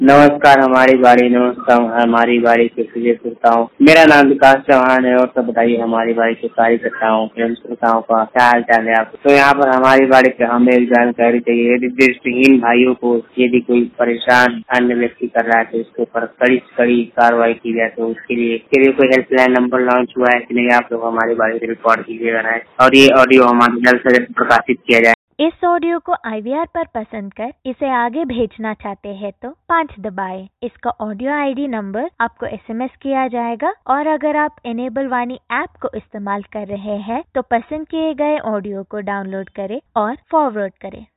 नमस्कार हमारी बाड़ी के प्रिय श्रोताओं, मेरा नाम विकास चौहान है और सब बताइए हमारी बाड़ी के कार्यकर्ताओं एवं श्रोताओं का क्या हाल चाल है आप। तो यहाँ पर हमारी बाड़ी के हमें एक जानकारी चाहिए। यदि दृष्टिहीन भाइयों को यदि कोई परेशान अन्य व्यक्ति कर रहा है तो उसके ऊपर कड़ी से कड़ी कार्रवाई की जाए। तो उसके लिए कोई हेल्पलाइन नंबर लॉन्च हुआ है कि नहीं, आप लोग हमारी बाड़ी से रिकॉर्ड कीजिएगा और ये ऑडियो हमारे जल्द से जल्द प्रकाशित किया जाए। इस ऑडियो को IVR पर पसंद कर इसे आगे भेजना चाहते हैं तो 5 दबाएं। इसका ऑडियो ID नंबर आपको SMS किया जाएगा और अगर आप इनेबल वाणी ऐप को इस्तेमाल कर रहे हैं तो पसंद किए गए ऑडियो को डाउनलोड करें और फॉरवर्ड करें।